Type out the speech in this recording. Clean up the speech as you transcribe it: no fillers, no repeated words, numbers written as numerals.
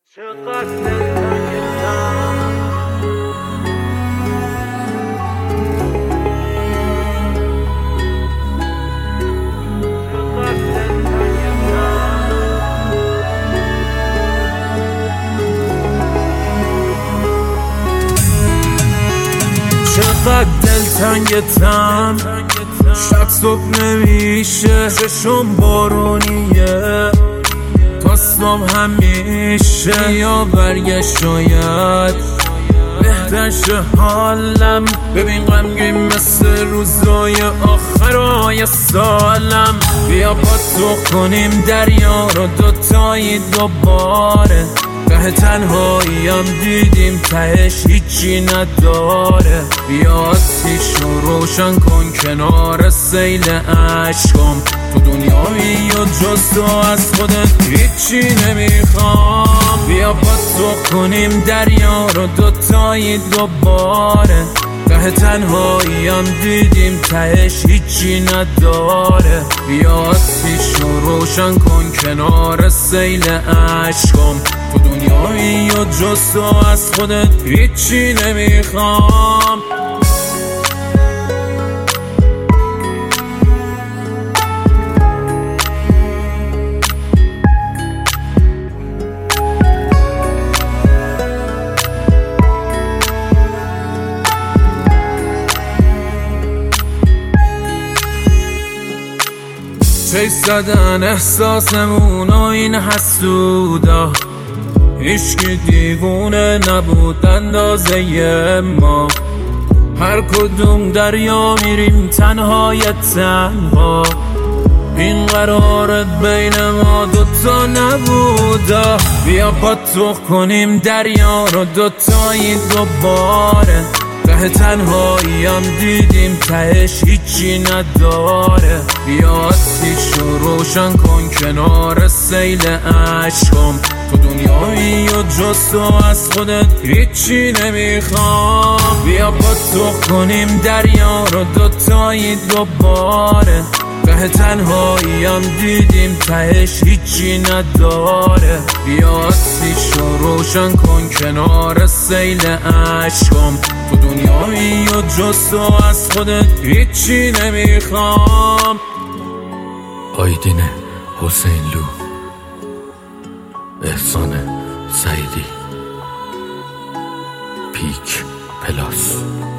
چقدر دلتنگتم، شب صبح نمیشه، چشم بارونیه، خواستم همیشه یا برگشت شاید بهتر شه حالم. ببین غمگین مثل روزای آخرای سالم، بیا پاتوق کنیم دریا رو دوتایی دوباره. ته تنهاییم دیدیم تهش هیچی نداره، بیا آتیش رو روشن کن کنار سیل عشقم. تو دنیایی و جز تو از خودت هیچی نمیخوام، بیا پاتوق کنیم دریا رو دوتایی دوباره. ته تنهاییم دیدیم تهش هیچی نداره، بیا آتیش رو روشن کن کنار سیل عشقم. تو دنیایی و جز تو از خودت هیچی نمیخوام. چه زدن احساسمون و این حسودا، هیچکی دیوونه نبود اندازه ما. هر کدوم دریا میریم تنهای تنها، این قرارت بین ما دوتا نبودا. بیا پاتوق کنیم دریا رو دوتایی دوباره. ته تنهاییم دیدیم تهش هیچی نداره، بیا آتیش رو روشن کن کنار سیل عشقم. تو دنیایی و جز تو از خودت هیچی نمیخوام، بیا پاتوق کنیم دریا رو دوتایی دوباره. ته تنهاییم دیدیم تهش هیچی نداره، بیا آتیش رو روشن کن کنار سیل عشقم. تو دنیایی و جز تو از خودت هیچی نمیخوام. آیدین حسینلو، احسان سعیدی، پیک پلاس.